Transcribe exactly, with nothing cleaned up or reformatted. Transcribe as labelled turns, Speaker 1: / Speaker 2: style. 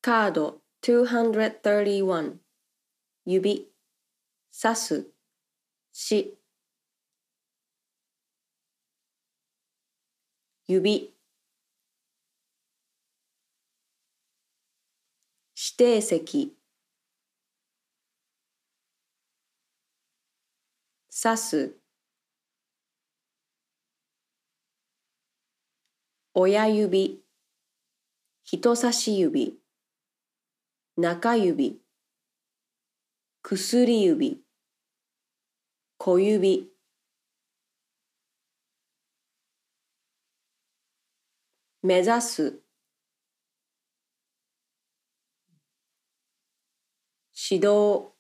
Speaker 1: カードにひゃくさんじゅういち指さすし指指定席さす親指人差し指中指薬指小指目指す指導